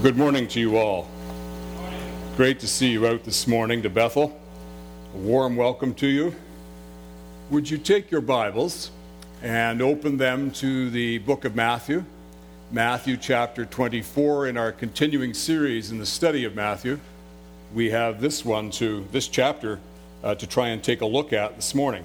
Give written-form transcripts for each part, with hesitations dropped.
Good morning to you all. Great to see you out this morning to Bethel. A warm welcome to you. Would you take your Bibles and open them to the book of Matthew, Matthew chapter 24. In our continuing series in the study of Matthew, we have this chapter to try and take a look at this morning.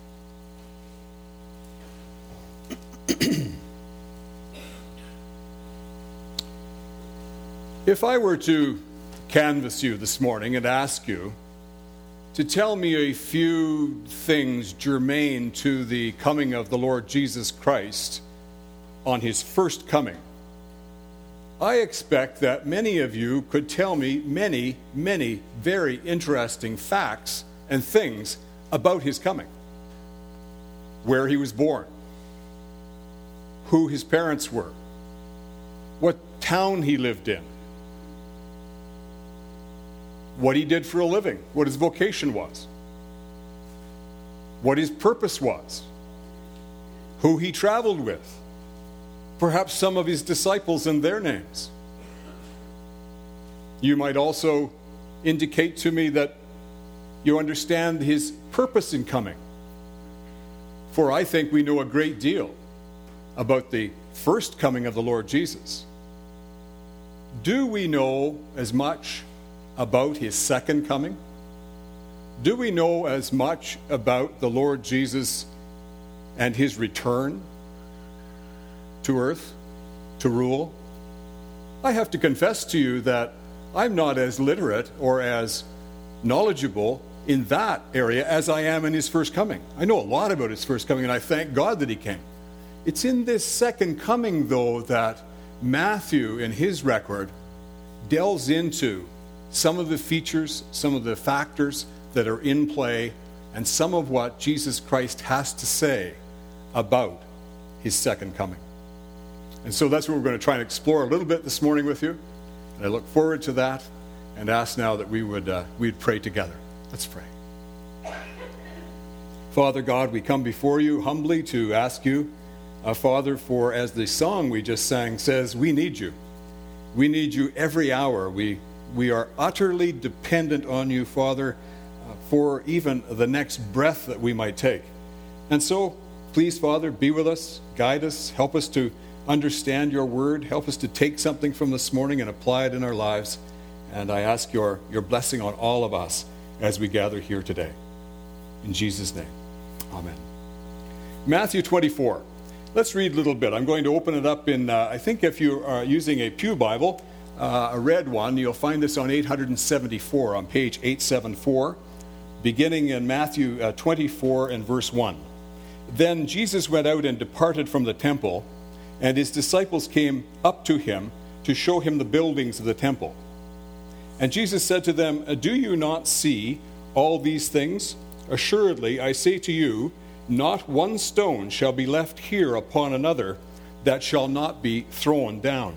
If I were to canvass you this morning and ask you to tell me a few things germane to the coming of the Lord Jesus Christ on his first coming, I expect that many of you could tell me many, many very interesting facts and things about his coming. Where he was born, who his parents were, what town he lived in, what he did for a living, what his vocation was, what his purpose was, who he traveled with, perhaps some of his disciples and their names. You might also indicate to me that you understand his purpose in coming, for I think we know a great deal about the first coming of the Lord Jesus. Do we know as much about his second coming? Do we know as much about the Lord Jesus and his return to earth to rule? I have to confess to you that I'm not as literate or as knowledgeable in that area as I am in his first coming. I know a lot about his first coming, and I thank God that he came. It's in this second coming, though, that Matthew, in his record, delves into some of the features, some of the factors that are in play, and some of what Jesus Christ has to say about his second coming. And so that's what we're going to try and explore a little bit this morning with you. And I look forward to that and ask now that we'd pray together. Let's pray. Father God, we come before you humbly to ask you, Father, for as the song we just sang says, we need you. We need you every hour. We are utterly dependent on you, Father, for even the next breath that we might take. And so, please, Father, be with us, guide us, help us to understand your word, help us to take something from this morning and apply it in our lives. And I ask your blessing on all of us as we gather here today. In Jesus' name, amen. Matthew 24. Let's read a little bit. I'm going to open it up in, I think if you are using a Pew Bible, a red one, you'll find this on 874, on page 874, beginning in Matthew 24 and verse 1. Then Jesus went out and departed from the temple, and his disciples came up to him to show him the buildings of the temple. And Jesus said to them, do you not see all these things? Assuredly, I say to you, not one stone shall be left here upon another that shall not be thrown down.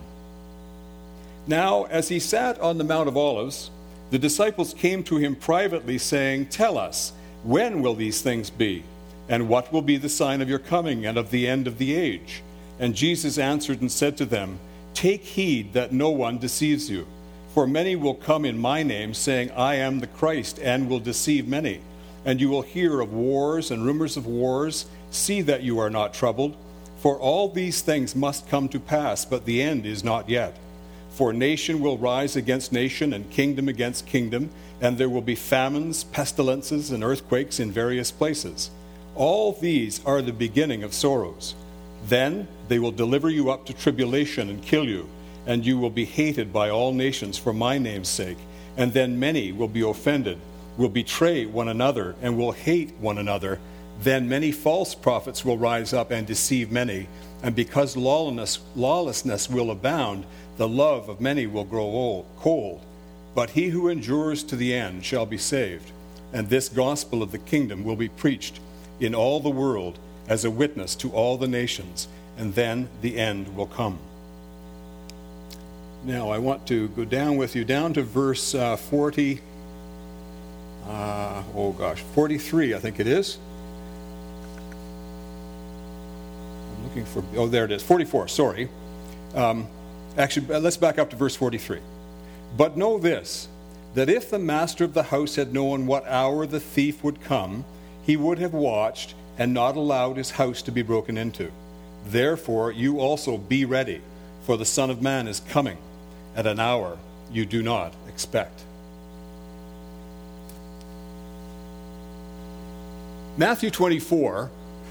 Now, as he sat on the Mount of Olives, the disciples came to him privately, saying, tell us, when will these things be? And what will be the sign of your coming and of the end of the age? And Jesus answered and said to them, take heed that no one deceives you. For many will come in my name, saying, I am the Christ, and will deceive many. And you will hear of wars and rumors of wars. See that you are not troubled. For all these things must come to pass, but the end is not yet. For nation will rise against nation, and kingdom against kingdom, and there will be famines, pestilences, and earthquakes in various places. All these are the beginning of sorrows. Then they will deliver you up to tribulation and kill you, and you will be hated by all nations for my name's sake. And then many will be offended, will betray one another, and will hate one another. Then many false prophets will rise up and deceive many. And because lawlessness will abound, the love of many will grow cold. But he who endures to the end shall be saved. And this gospel of the kingdom will be preached in all the world as a witness to all the nations, and then the end will come. Now I want to go down with you down to verse 43, I think it is. I'm looking for, there it is, 44, sorry. Actually, let's back up to verse 43. But know this, that if the master of the house had known what hour the thief would come, he would have watched and not allowed his house to be broken into. Therefore, you also be ready, for the Son of Man is coming at an hour you do not expect. Matthew 24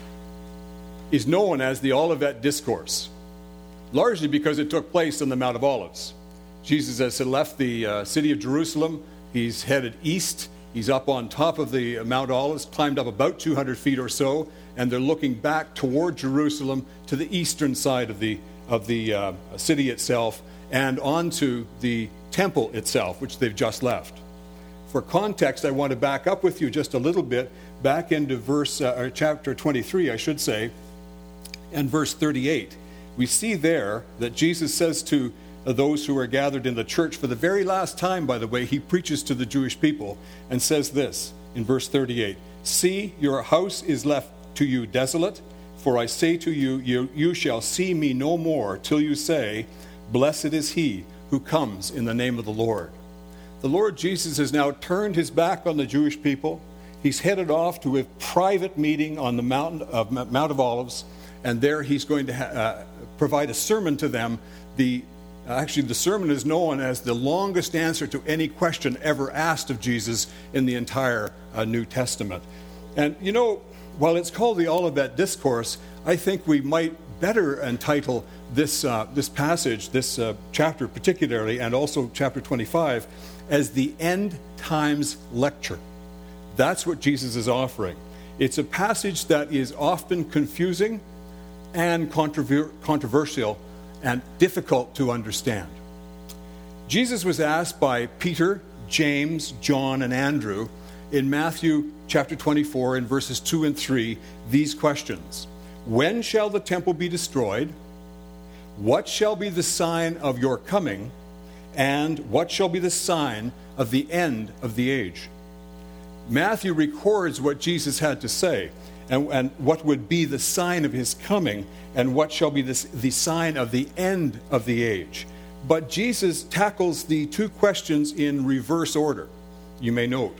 is known as the Olivet Discourse, largely because it took place on the Mount of Olives. Jesus has left the city of Jerusalem. He's headed east. He's up on top of the Mount Olives, climbed up about 200 feet or so, and they're looking back toward Jerusalem to the eastern side of the city itself and onto the temple itself, which they've just left. For context, I want to back up with you just a little bit, back into chapter 23, I should say, and verse 38. We see there that Jesus says to those who are gathered in the church for the very last time, by the way, he preaches to the Jewish people and says this in verse 38, "See, your house is left to you desolate, for I say to you, you shall see me no more till you say, Blessed is he who comes in the name of the Lord." The Lord Jesus has now turned his back on the Jewish people. He's headed off to a private meeting on the Mount of Olives, and there he's going to provide a sermon to them. Actually, the sermon is known as the longest answer to any question ever asked of Jesus in the entire New Testament. And, you know, while it's called the Olivet Discourse, I think we might better entitle this passage, this chapter particularly, and also chapter 25, as the End Times Lecture. That's what Jesus is offering. It's a passage that is often confusing and controversial and difficult to understand. Jesus was asked by Peter, James, John, and Andrew in Matthew chapter 24 in verses 2 and 3 these questions. When shall the temple be destroyed? What shall be the sign of your coming? And what shall be the sign of the end of the age? Matthew records what Jesus had to say and what would be the sign of his coming and what shall be the sign of the end of the age. But Jesus tackles the two questions in reverse order, you may note.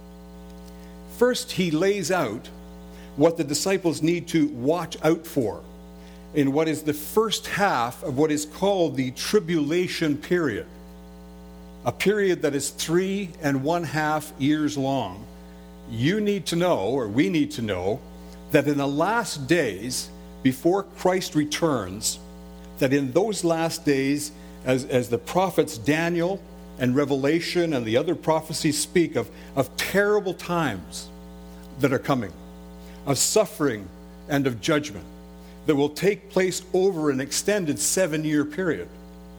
First, he lays out what the disciples need to watch out for in what is the first half of what is called the tribulation period, a period that is 3.5 years long. You need to know, or we need to know, that in the last days, before Christ returns, that in those last days, as the prophets Daniel and Revelation and the other prophecies speak of terrible times that are coming, of suffering and of judgment that will take place over an extended 7-year period.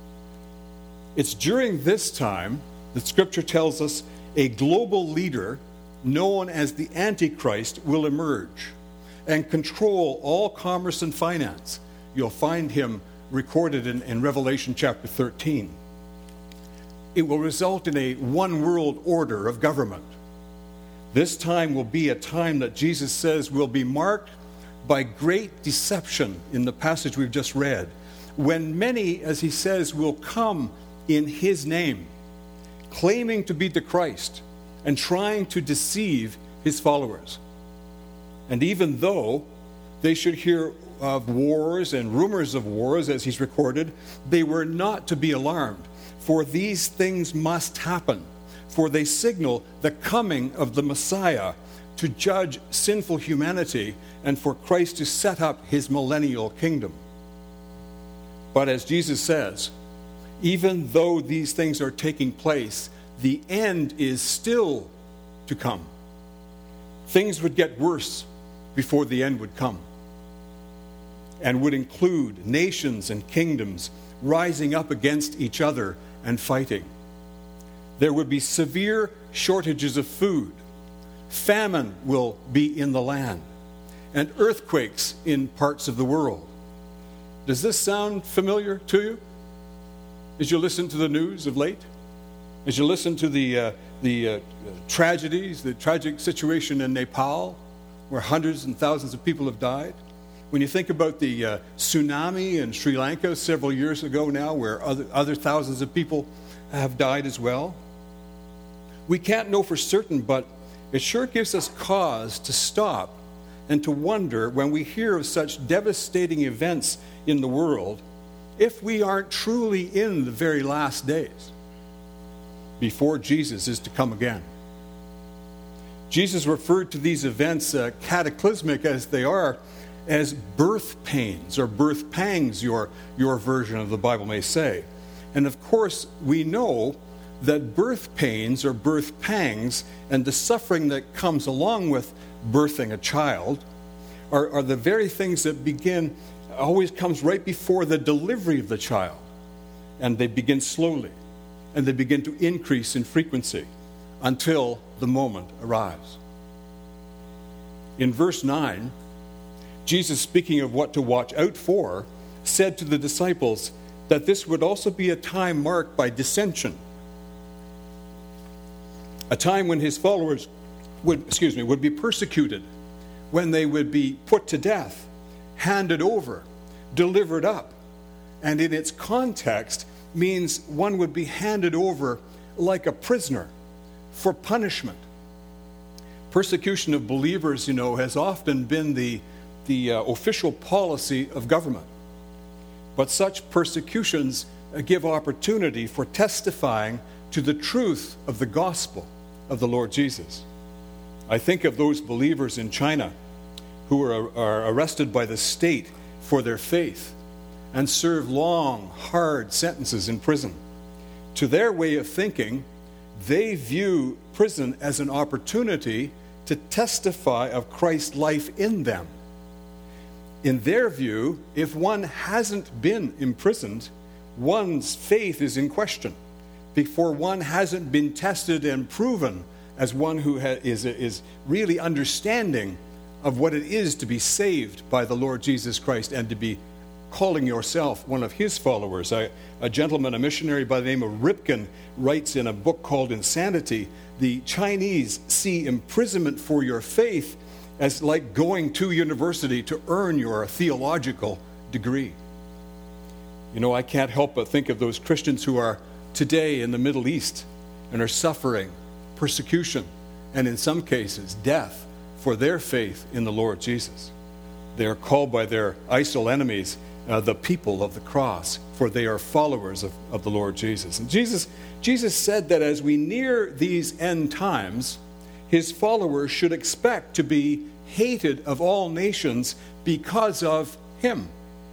It's during this time that Scripture tells us a global leader known as the Antichrist will emerge and control all commerce and finance. You'll find him recorded in Revelation chapter 13. It will result in a one world order of government. This time will be a time that Jesus says will be marked by great deception in the passage we've just read, when many, as he says, will come in his name, claiming to be the Christ and trying to deceive his followers. And even though they should hear of wars and rumors of wars, as he's recorded, they were not to be alarmed, for these things must happen, for they signal the coming of the Messiah to judge sinful humanity and for Christ to set up his millennial kingdom. But as Jesus says, even though these things are taking place, the end is still to come. Things would get worse before the end would come, and would include nations and kingdoms rising up against each other and fighting. There would be severe shortages of food. Famine will be in the land, and earthquakes in parts of the world. Does this sound familiar to you? As you listen to the news of late? As you listen to the tragedies, the tragic situation in Nepal, where hundreds and thousands of people have died? When you think about the tsunami in Sri Lanka several years ago now, where other thousands of people have died as well, we can't know for certain, but it sure gives us cause to stop and to wonder when we hear of such devastating events in the world, if we aren't truly in the very last days before Jesus is to come again. Jesus referred to these events, cataclysmic as they are, as birth pains or birth pangs, your version of the Bible may say. And of course, we know that birth pains or birth pangs and the suffering that comes along with birthing a child are the very things that always comes right before the delivery of the child. And they begin slowly, and they begin to increase in frequency until the moment arrives. In verse 9, Jesus, speaking of what to watch out for, said to the disciples that this would also be a time marked by dissension. A time when his followers would be persecuted, when they would be put to death, handed over, delivered up. And in its context means one would be handed over like a prisoner for punishment. Persecution of believers, has often been the official policy of government. But such persecutions give opportunity for testifying to the truth of the gospel of the Lord Jesus. I think of those believers in China who are arrested by the state for their faith and serve long, hard sentences in prison. To their way of thinking, they view prison as an opportunity to testify of Christ's life in them. In their view, if one hasn't been imprisoned, one's faith is in question, before one hasn't been tested and proven as one who is really understanding of what it is to be saved by the Lord Jesus Christ and to be calling yourself one of his followers. A gentleman, a missionary by the name of Ripken, writes in a book called Insanity, the Chinese see imprisonment for your faith as like going to university to earn your theological degree. I can't help but think of those Christians who are today in the Middle East and are suffering persecution and in some cases death for their faith in the Lord Jesus. They are called by their ISIL enemies the people of the cross, for they are followers of the Lord Jesus. And Jesus said that as we near these end times, his followers should expect to be hated of all nations because of him.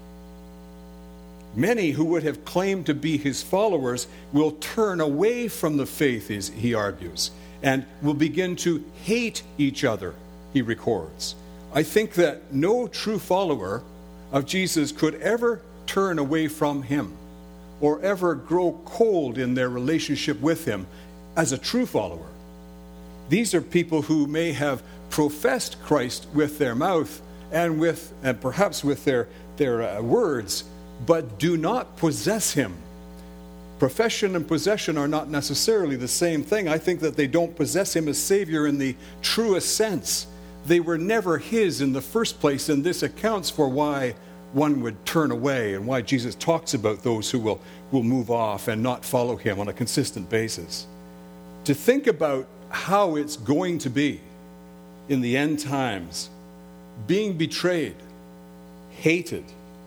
Many who would have claimed to be his followers will turn away from the faith, he argues, and will begin to hate each other, he records. I think that no true follower of Jesus could ever turn away from him or ever grow cold in their relationship with him as a true follower. These are people who may have professed Christ with their mouth and perhaps with their words, but do not possess him. Profession and possession are not necessarily the same thing. I think that they don't possess him as Savior in the truest sense. They were never his in the first place, and this accounts for why one would turn away and why Jesus talks about those who will move off and not follow him on a consistent basis. To think about how it's going to be in the end times, being betrayed, hated.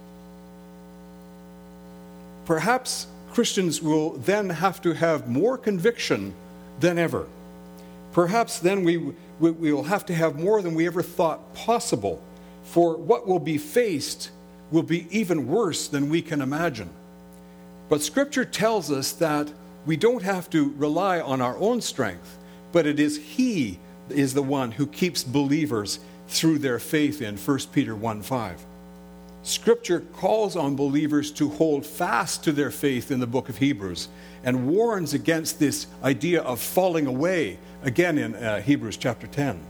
Perhaps Christians will then have to have more conviction than ever. Perhaps then we will have to have more than we ever thought possible, for what will be faced will be even worse than we can imagine. But Scripture tells us that we don't have to rely on our own strength, but it is He is the one who keeps believers through their faith in 1 Peter 1:5. Scripture calls on believers to hold fast to their faith in the book of Hebrews and warns against this idea of falling away, again in Hebrews chapter 10.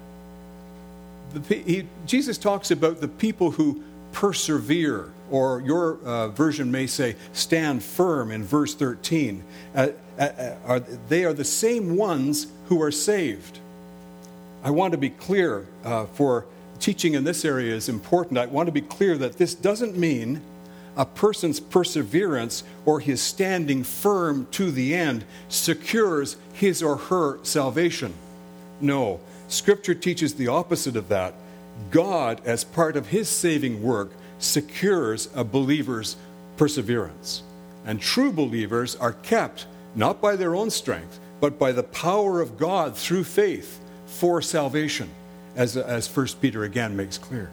Jesus talks about the people who persevere, or your version may say stand firm in verse 13. They are the same ones who are saved. I want to be clear for teaching in this area is important. I want to be clear that this doesn't mean a person's perseverance or his standing firm to the end secures his or her salvation. No, Scripture teaches the opposite of that. God, as part of his saving work, secures a believer's perseverance. And true believers are kept not by their own strength, but by the power of God through faith for salvation, as 1 Peter again makes clear.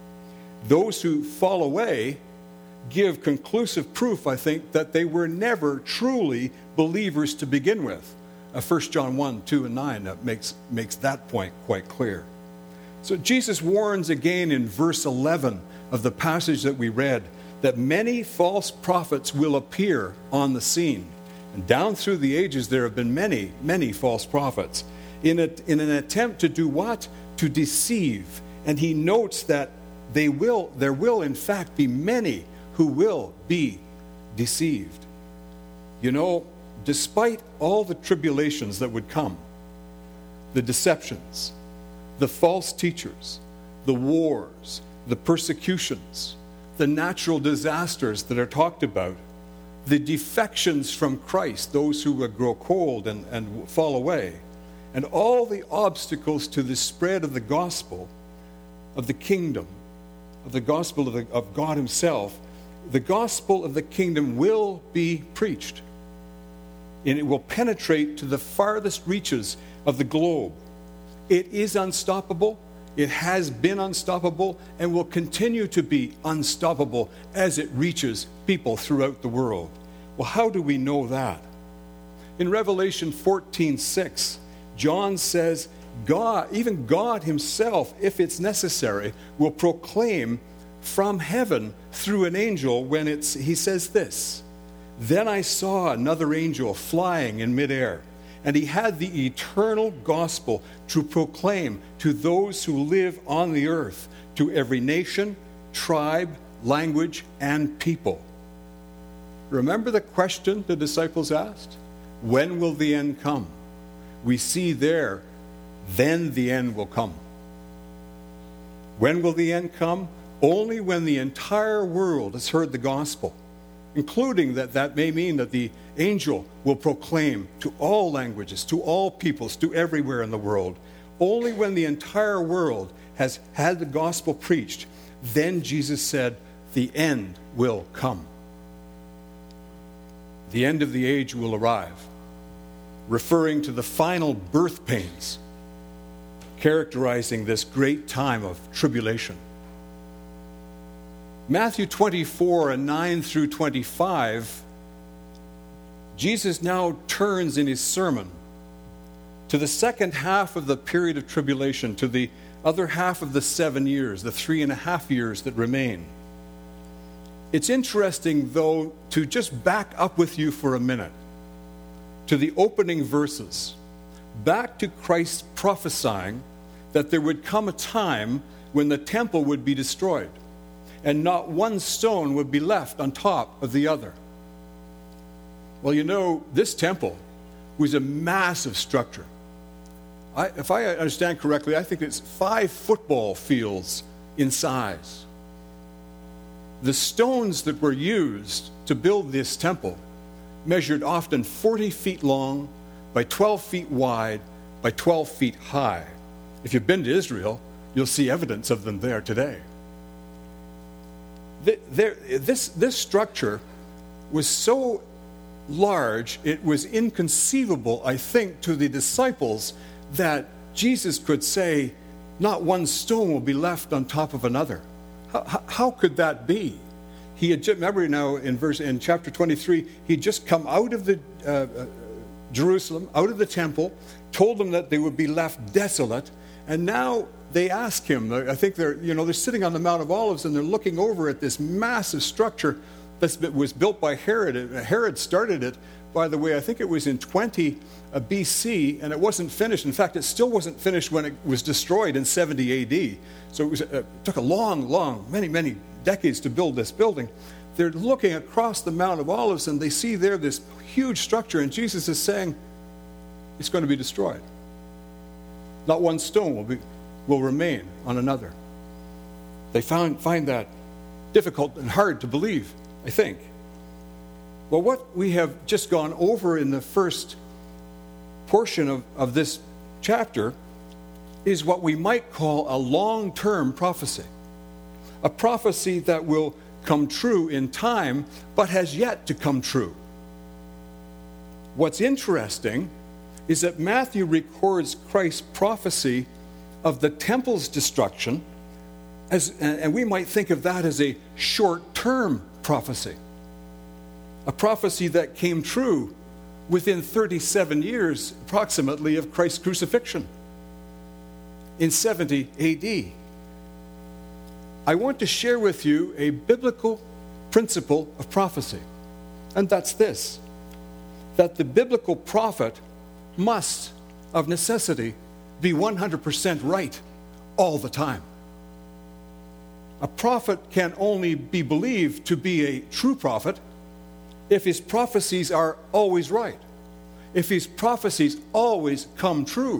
Those who fall away give conclusive proof, I think, that they were never truly believers to begin with. 1 John 1, 2, and 9 makes that point quite clear. So Jesus warns again in verse 11 of the passage that we read that many false prophets will appear on the scene. And down through the ages there have been many, many false prophets in an attempt to do what? To deceive. And he notes that there will in fact be many who will be deceived. You know, despite all the tribulations that would come, the deceptions, the false teachers, the wars, the persecutions, the natural disasters that are talked about, the defections from Christ, those who would grow cold and fall away, and all the obstacles to the spread of the gospel of the kingdom, of the gospel of God himself, the gospel of the kingdom will be preached. And it will penetrate to the farthest reaches of the globe. It is unstoppable. It has been unstoppable and will continue to be unstoppable as it reaches people throughout the world. Well, how do we know that? In Revelation 14:6, John says, God, even God himself, if it's necessary, will proclaim from heaven through an angel he says this, "Then I saw another angel flying in midair, and he had the eternal gospel to proclaim to those who live on the earth, to every nation, tribe, language, and people." Remember the question the disciples asked? When will the end come? We see there, then the end will come. When will the end come? Only when the entire world has heard the gospel, including that may mean that the angel will proclaim to all languages, to all peoples, to everywhere in the world. Only when the entire world has had the gospel preached, then Jesus said, the end will come. The end of the age will arrive, referring to the final birth pains, characterizing this great time of tribulation. Matthew 24 and 9 through 25, Jesus now turns in his sermon to the second half of the period of tribulation, to the other half of the 7 years, the 3.5 years that remain. It's interesting, though, to just back up with you for a minute to the opening verses, back to Christ prophesying that there would come a time when the temple would be destroyed, and not one stone would be left on top of the other. Well, you know, this temple was a massive structure. If I understand correctly, I think it's 5 football fields in size. The stones that were used to build this temple measured often 40 feet long by 12 feet wide by 12 feet high. If you've been to Israel, you'll see evidence of them there today. This structure was so large, it was inconceivable, I think, to the disciples that Jesus could say, not one stone will be left on top of another. How could that be? He had just, remember now in chapter 23, he'd just come out of the Jerusalem, out of the temple, told them that they would be left desolate, and now they ask him. I think they're sitting on the Mount of Olives and they're looking over at this massive structure that was built by Herod. Herod started it, by the way, I think it was in 20 BC, and it wasn't finished. In fact, it still wasn't finished when it was destroyed in 70 AD. So it took a long, many decades to build this building. They're looking across the Mount of Olives and they see there this huge structure, and Jesus is saying, it's going to be destroyed. Not one stone will remain on another. They find that difficult and hard to believe, I think. Well, what we have just gone over in the first portion of this chapter is what we might call a long-term prophecy. A prophecy that will come true in time, but has yet to come true. What's interesting is that Matthew records Christ's prophecy of the temple's destruction, and we might think of that as a short-term prophecy. A prophecy that came true within 37 years, approximately, of Christ's crucifixion in 70 AD. I want to share with you a biblical principle of prophecy, and that's this: that the biblical prophet must, of necessity, be 100% right all the time. A prophet can only be believed to be a true prophet if his prophecies are always right, if his prophecies always come true.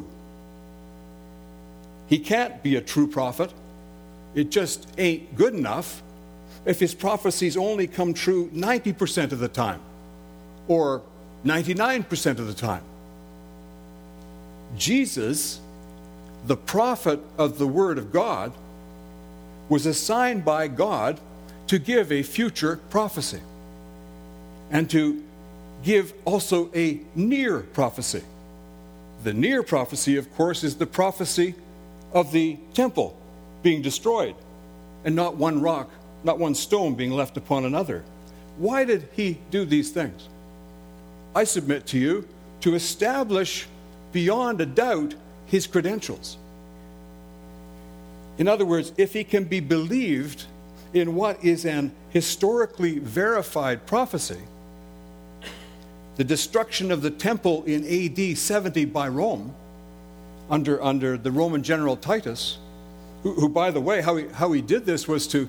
He can't be a true prophet. It just ain't good enough if his prophecies only come true 90% of the time or 99% of the time. Jesus, the prophet of the Word of God, was assigned by God to give a future prophecy and to give also a near prophecy. The near prophecy, of course, is the prophecy of the temple being destroyed and not one rock, not one stone being left upon another. Why did he do these things? I submit to you, to establish beyond a doubt his credentials. In other words, if he can be believed in what is an historically verified prophecy, the destruction of the temple in AD 70 by Rome, under the Roman general Titus, who by the way, how he did this was to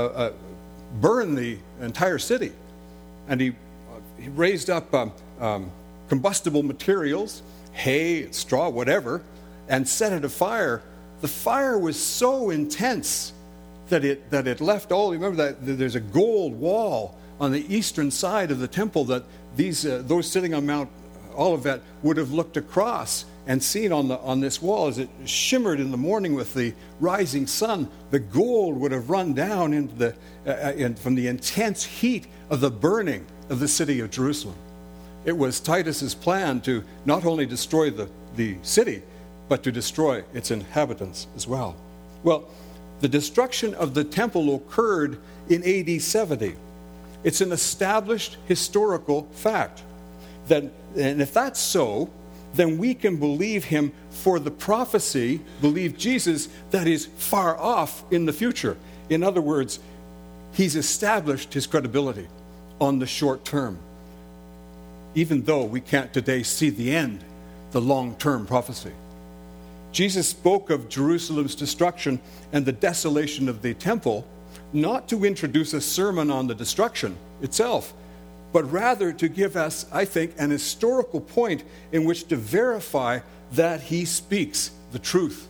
burn the entire city. And he raised up combustible materials, hay, straw, whatever, and set it afire. The fire was so intense that it left all. Remember that there's a gold wall on the eastern side of the temple that those sitting on Mount Olivet would have looked across and seen on this wall as it shimmered in the morning with the rising sun. The gold would have run down into from the intense heat of the burning of the city of Jerusalem. It was Titus's plan to not only destroy the city, but to destroy its inhabitants as well. Well, the destruction of the temple occurred in AD 70. It's an established historical fact. And if that's so, then we can believe him for the prophecy, believe Jesus, that is far off in the future. In other words, he's established his credibility on the short term, even though we can't today see the end, the long-term prophecy. Jesus spoke of Jerusalem's destruction and the desolation of the temple, not to introduce a sermon on the destruction itself, but rather to give us, I think, an historical point in which to verify that he speaks the truth.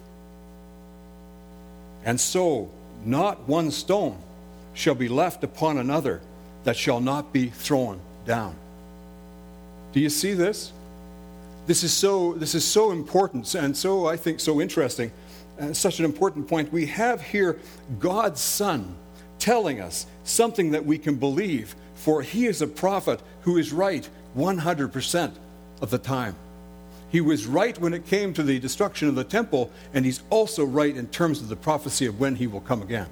And so, not one stone shall be left upon another that shall not be thrown down. Do you see this? This is so important and so, I think, so interesting. Such an important point. We have here God's Son telling us something that we can believe, for he is a prophet who is right 100% of the time. He was right when it came to the destruction of the temple, and he's also right in terms of the prophecy of when he will come again.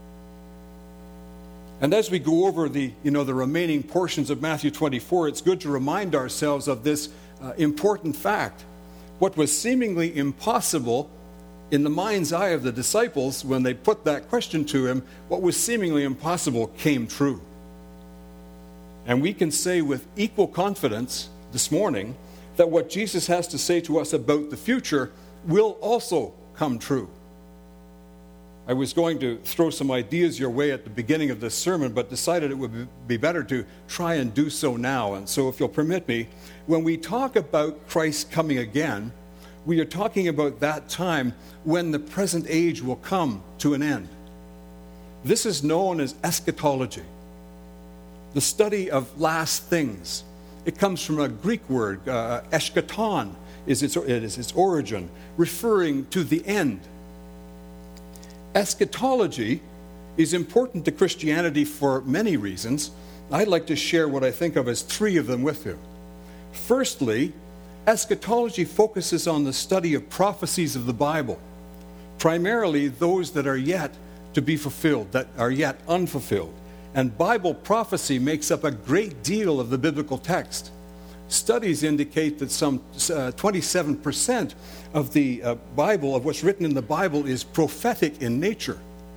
And as we go over the remaining portions of Matthew 24, it's good to remind ourselves of this important fact. What was seemingly impossible in the mind's eye of the disciples when they put that question to him, what was seemingly impossible came true. And we can say with equal confidence this morning that what Jesus has to say to us about the future will also come true. I was going to throw some ideas your way at the beginning of this sermon, but decided it would be better to try and do so now. And so if you'll permit me, when we talk about Christ coming again, we are talking about that time when the present age will come to an end. This is known as eschatology, the study of last things. It comes from a Greek word, eschaton is its origin, referring to the end. Eschatology is important to Christianity for many reasons. I'd like to share what I think of as three of them with you. Firstly, eschatology focuses on the study of prophecies of the Bible, primarily those that are yet to be fulfilled, that are yet unfulfilled. And Bible prophecy makes up a great deal of the biblical text. Studies indicate that some 27% of the Bible, of what's written in the Bible, is prophetic in nature.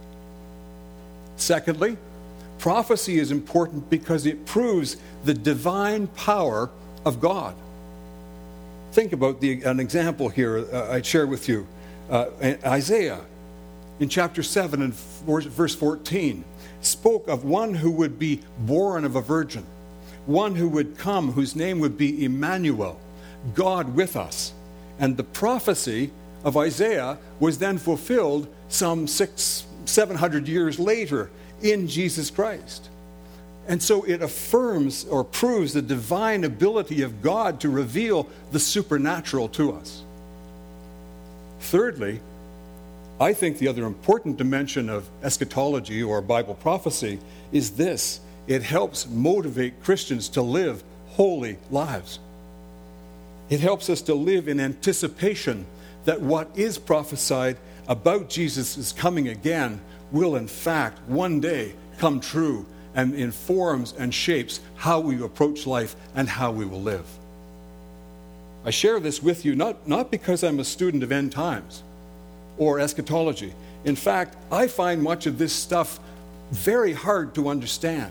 Secondly, prophecy is important because it proves the divine power of God. Think about an example here I'd share with you. Isaiah, in chapter 7 and verse 14, spoke of one who would be born of a virgin, one who would come, whose name would be Emmanuel, God with us. And the prophecy of Isaiah was then fulfilled some 700 years later in Jesus Christ. And so it affirms or proves the divine ability of God to reveal the supernatural to us. Thirdly, I think the other important dimension of eschatology or Bible prophecy is this: it helps motivate Christians to live holy lives. It helps us to live in anticipation that what is prophesied about Jesus' coming again will in fact one day come true, and informs and shapes how we approach life and how we will live. I share this with you not because I'm a student of end times or eschatology. In fact, I find much of this stuff very hard to understand.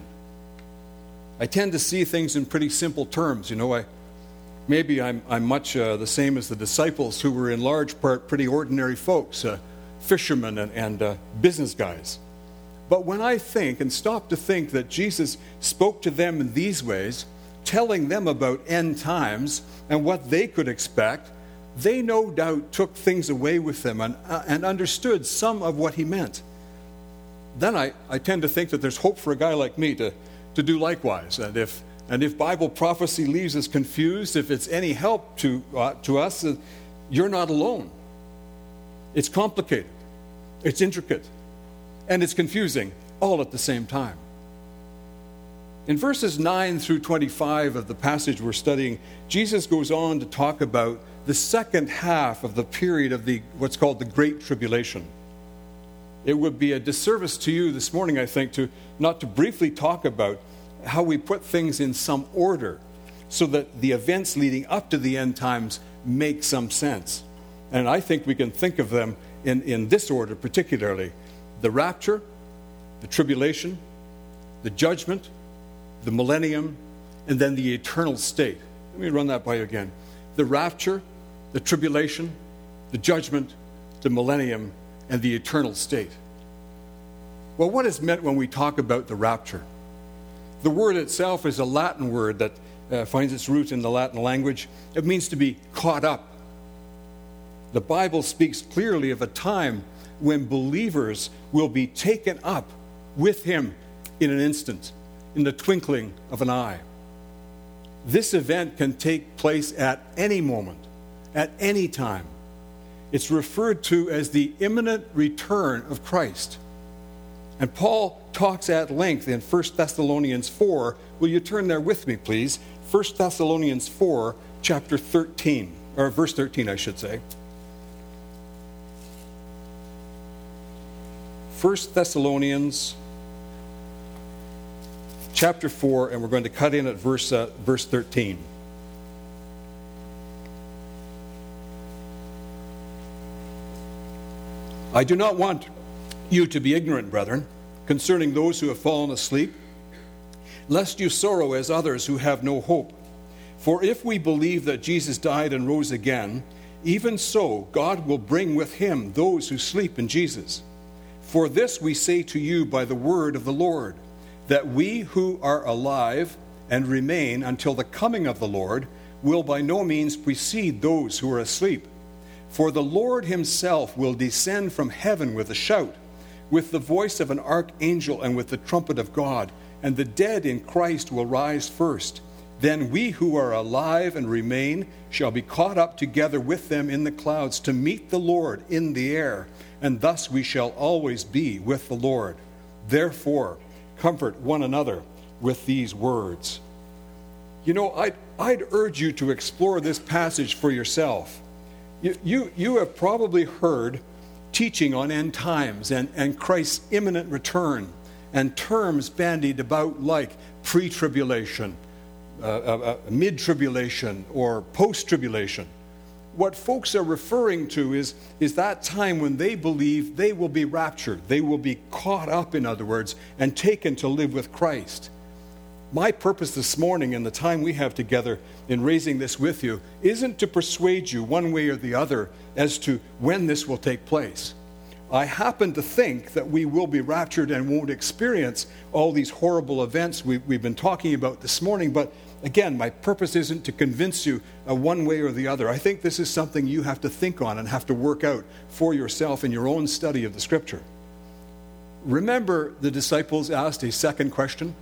I tend to see things in pretty simple terms. Maybe I'm much the same as the disciples, who were in large part pretty ordinary folks, fishermen and business guys. But when I think and stop to think that Jesus spoke to them in these ways, telling them about end times and what they could expect, they no doubt took things away with them and understood some of what he meant. Then I tend to think that there's hope for a guy like me to do likewise. And if Bible prophecy leaves us confused, if it's any help to us, you're not alone. It's complicated, it's intricate, and it's confusing all at the same time. In verses 9 through 25 of the passage we're studying, Jesus goes on to talk about the second half of the period of what's called the Great Tribulation. It would be a disservice to you this morning, I think, not to briefly talk about how we put things in some order so that the events leading up to the end times make some sense. And I think we can think of them in this order particularly: the rapture, the tribulation, the judgment, the millennium, and then the eternal state. Let me run that by you again. The rapture, the tribulation, the judgment, the millennium, and the eternal state. Well, what is meant when we talk about the rapture? The word itself is a Latin word that finds its root in the Latin language. It means to be caught up. The Bible speaks clearly of a time when believers will be taken up with him in an instant, in the twinkling of an eye. This event can take place at any moment, at any time. It's referred to as the imminent return of Christ. And Paul talks at length in 1 Thessalonians 4. Will you turn there with me, please? 1 Thessalonians 4, chapter 13, or verse 13, I should say. 1 Thessalonians chapter 4, and we're going to cut in at verse 13. I do not want you to be ignorant, brethren, concerning those who have fallen asleep, lest you sorrow as others who have no hope. For if we believe that Jesus died and rose again, even so God will bring with him those who sleep in Jesus. For this we say to you by the word of the Lord, that we who are alive and remain until the coming of the Lord will by no means precede those who are asleep. For the Lord himself will descend from heaven with a shout, with the voice of an archangel and with the trumpet of God, and the dead in Christ will rise first. Then we who are alive and remain shall be caught up together with them in the clouds to meet the Lord in the air, and thus we shall always be with the Lord. Therefore, comfort one another with these words. You know, I'd urge you to explore this passage for yourself. You have probably heard teaching on end times and Christ's imminent return, and terms bandied about like pre-tribulation, mid-tribulation, or post-tribulation. What folks are referring to is that time when they believe they will be raptured. They will be caught up, in other words, and taken to live with Christ. My purpose this morning and the time we have together in raising this with you isn't to persuade you one way or the other as to when this will take place. I happen to think that we will be raptured and won't experience all these horrible events we've been talking about this morning, but again, my purpose isn't to convince you one way or the other. I think this is something you have to think on and have to work out for yourself in your own study of the Scripture. Remember, the disciples asked a second question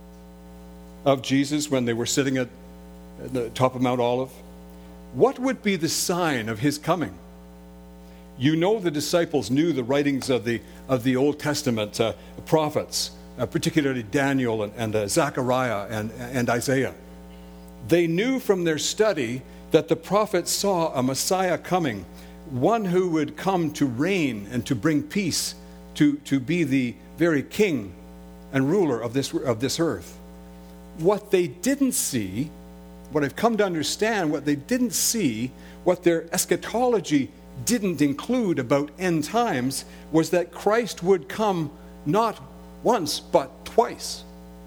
of Jesus when they were sitting at the top of Mount Olive. What would be the sign of his coming? You know, the disciples knew the writings of the Old Testament prophets, particularly Daniel and Zechariah and Isaiah. They knew from their study that the prophets saw a Messiah coming, one who would come to reign and to bring peace, to be the very king and ruler of this earth. What they didn't see, what I've come to understand, what they didn't see, what their eschatology didn't include about end times, was that Christ would come not once, but twice.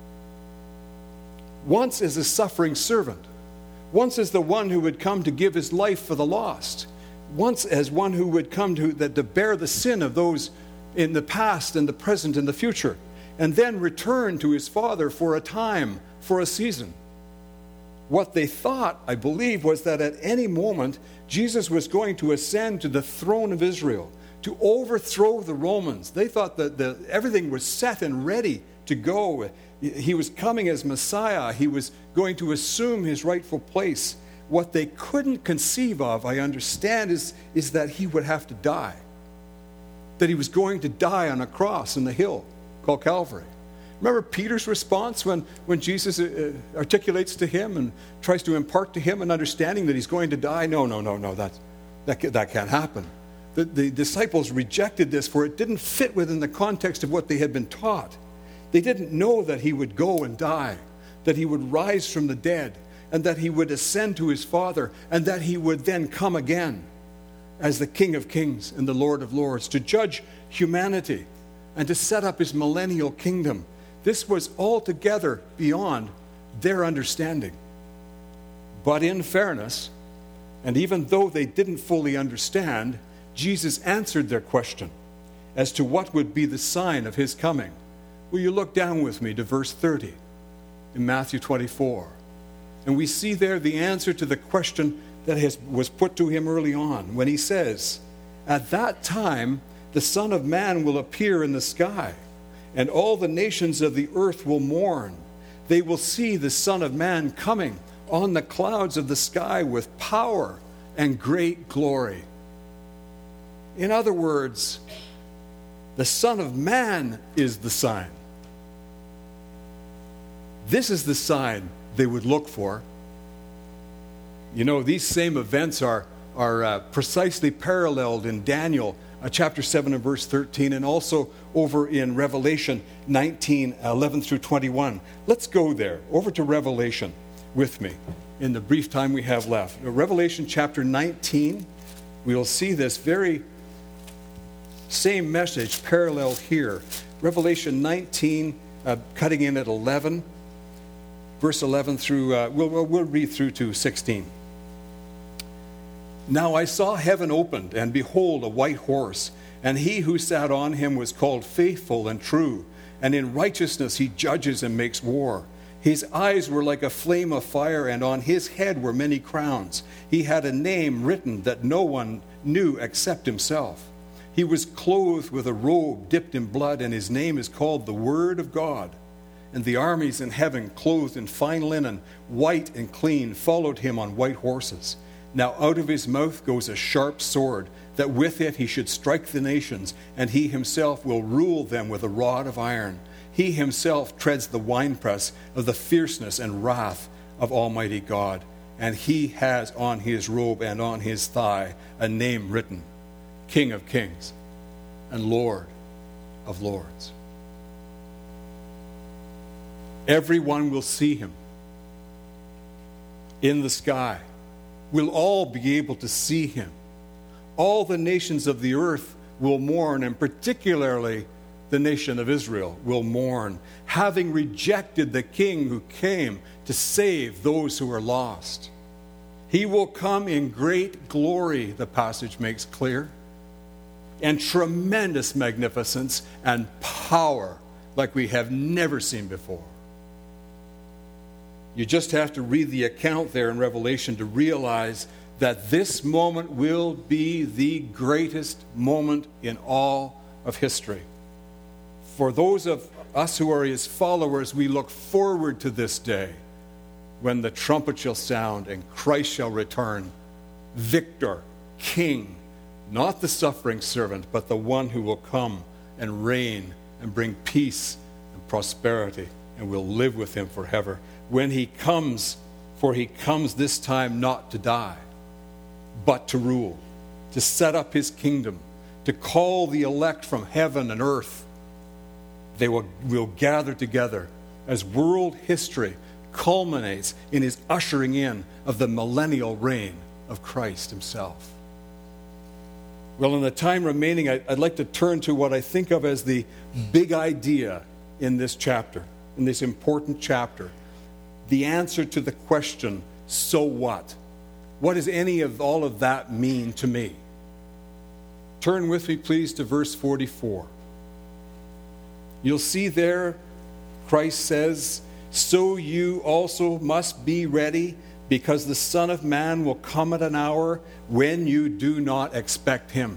Once as a suffering servant. Once as the one who would come to give his life for the lost. Once as one who would come to bear the sin of those in the past and the present and the future. And then return to his Father for a time, for a season. What they thought, I believe, was that at any moment, Jesus was going to ascend to the throne of Israel, to overthrow the Romans. They thought that everything was set and ready to go. He was coming as Messiah. He was going to assume his rightful place. What they couldn't conceive of, I understand, is that he would have to die. That he was going to die on a cross in the hill called Calvary. Remember Peter's response when Jesus articulates to him and tries to impart to him an understanding that he's going to die? No, that can't happen. The disciples rejected this, for it didn't fit within the context of what they had been taught. They didn't know that he would go and die, that he would rise from the dead, and that he would ascend to his Father, and that he would then come again as the King of Kings and the Lord of Lords to judge humanity and to set up his millennial kingdom. This was altogether beyond their understanding. But in fairness, and even though they didn't fully understand, Jesus answered their question as to what would be the sign of his coming. Will you look down with me to verse 30 in Matthew 24? And we see there the answer to the question that was put to him early on when he says, "At that time the Son of Man will appear in the sky, and all the nations of the earth will mourn. They will see the Son of Man coming on the clouds of the sky with power and great glory." In other words, the Son of Man is the sign. This is the sign they would look for. You know, these same events are precisely paralleled in Daniel chapter 7 and verse 13, and also over in Revelation 19, 11 through 21. Let's go there, over to Revelation with me in the brief time we have left. Revelation chapter 19, we'll see this very same message paralleled here. Revelation 19, cutting in at 11, verse 11 through, we'll read through to 16. "Now I saw heaven opened, and behold, a white horse, and he who sat on him was called Faithful and True, and in righteousness he judges and makes war. His eyes were like a flame of fire, and on his head were many crowns. He had a name written that no one knew except himself. He was clothed with a robe dipped in blood, and his name is called the Word of God. And the armies in heaven, clothed in fine linen, white and clean, followed him on white horses. Now out of his mouth goes a sharp sword, that with it he should strike the nations, and he himself will rule them with a rod of iron. He himself treads the winepress of the fierceness and wrath of Almighty God. And he has on his robe and on his thigh a name written, King of Kings and Lord of Lords. Everyone will see him in the sky. We'll all be able to see him. All the nations of the earth will mourn, and particularly the nation of Israel will mourn, having rejected the king who came to save those who are lost. He will come in great glory, the passage makes clear, and tremendous magnificence and power like we have never seen before. You just have to read the account there in Revelation to realize that this moment will be the greatest moment in all of history. For those of us who are his followers, we look forward to this day when the trumpet shall sound and Christ shall return, victor, king, not the suffering servant, but the one who will come and reign and bring peace and prosperity, and we'll live with him forever. When he comes, for he comes this time not to die, but to rule, to set up his kingdom, to call the elect from heaven and earth. They will gather together as world history culminates in his ushering in of the millennial reign of Christ himself. Well, in the time remaining, I'd like to turn to what I think of as the big idea in this chapter, in this important chapter. The answer to the question, so what? What does any of all of that mean to me? Turn with me, please, to verse 44. You'll see there, Christ says, so you also must be ready, because the Son of Man will come at an hour when you do not expect him.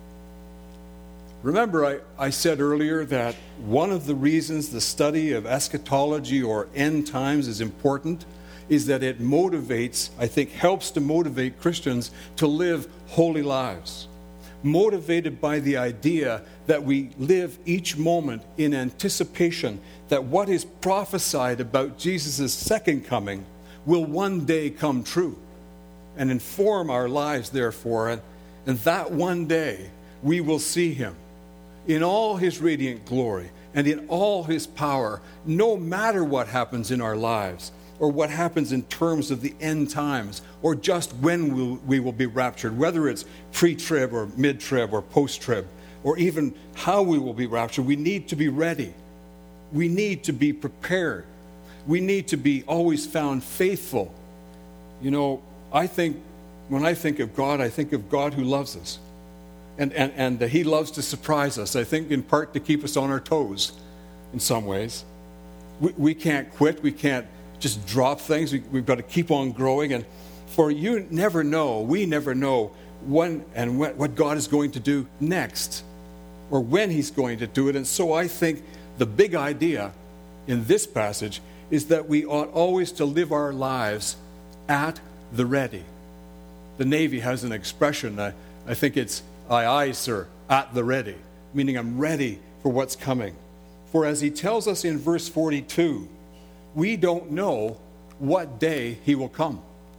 Remember, I said earlier that one of the reasons the study of eschatology or end times is important is that it motivates, I think, helps to motivate Christians to live holy lives. Motivated by the idea that we live each moment in anticipation that what is prophesied about Jesus' second coming will one day come true and inform our lives, therefore. And that one day we will see him in all his radiant glory and in all his power, no matter what happens in our lives or what happens in terms of the end times or just when we will be raptured, whether it's pre-trib or mid-trib or post-trib or even how we will be raptured. We need to be ready. We need to be prepared. We need to be always found faithful. You know, when I think of God, I think of God who loves us. And he loves to surprise us, I think in part to keep us on our toes in some ways. We can't quit. We can't just drop things. We've got to keep on growing. And for you never know, we never know what God is going to do next or when he's going to do it. And so I think the big idea in this passage is that we ought always to live our lives at the ready. The Navy has an expression, I think it's, aye, aye, sir, at the ready, meaning I'm ready for what's coming. For as he tells us in verse 42, we don't know what day he will come.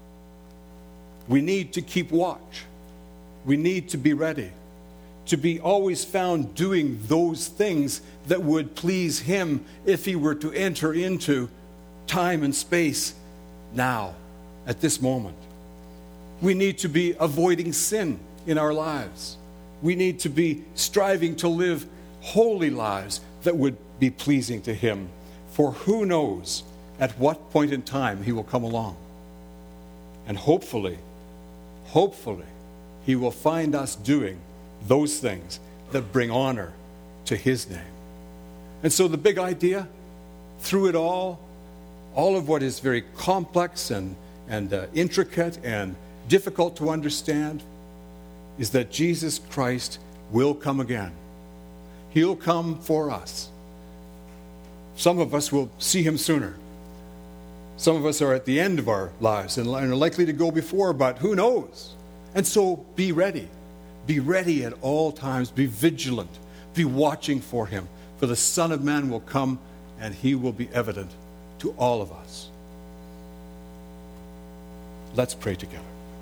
We need to keep watch. We need to be ready, to be always found doing those things that would please him if he were to enter into time and space now, at this moment. We need to be avoiding sin in our lives. We need to be striving to live holy lives that would be pleasing to him. For who knows at what point in time he will come along. And hopefully, he will find us doing those things that bring honor to his name. And so the big idea, through it all of what is very complex and intricate and difficult to understand, is that Jesus Christ will come again. He'll come for us. Some of us will see him sooner. Some of us are at the end of our lives and are likely to go before, but who knows? And so be ready. Be ready at all times. Be vigilant. Be watching for him. For the Son of Man will come and he will be evident to all of us. Let's pray together.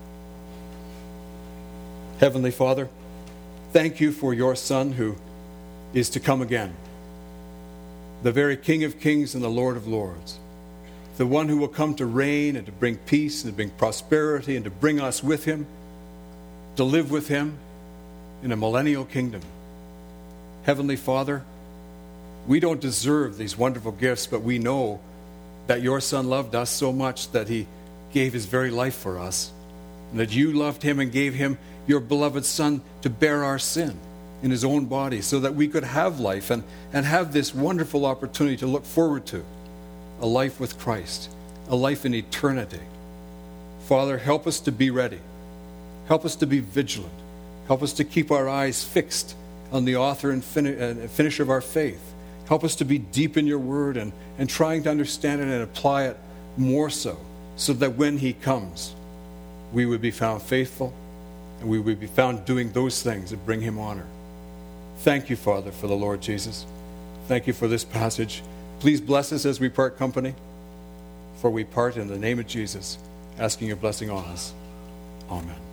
Heavenly Father, thank you for your Son who is to come again. The very King of Kings and the Lord of Lords. The one who will come to reign and to bring peace and to bring prosperity and to bring us with him, to live with him in a millennial kingdom. Heavenly Father, we don't deserve these wonderful gifts, but we know that your Son loved us so much that he gave his very life for us, and that you loved him and gave him your beloved Son to bear our sin in his own body so that we could have life and have this wonderful opportunity to look forward to a life with Christ, a life in eternity. Father, help us to be ready. Help us to be vigilant. Help us to keep our eyes fixed on the author and finisher of our faith. Help us to be deep in your word and trying to understand it and apply it more so that when he comes, we would be found faithful and we would be found doing those things that bring him honor. Thank you, Father, for the Lord Jesus. Thank you for this passage. Please bless us as we part company, for we part in the name of Jesus, asking your blessing on us. Amen.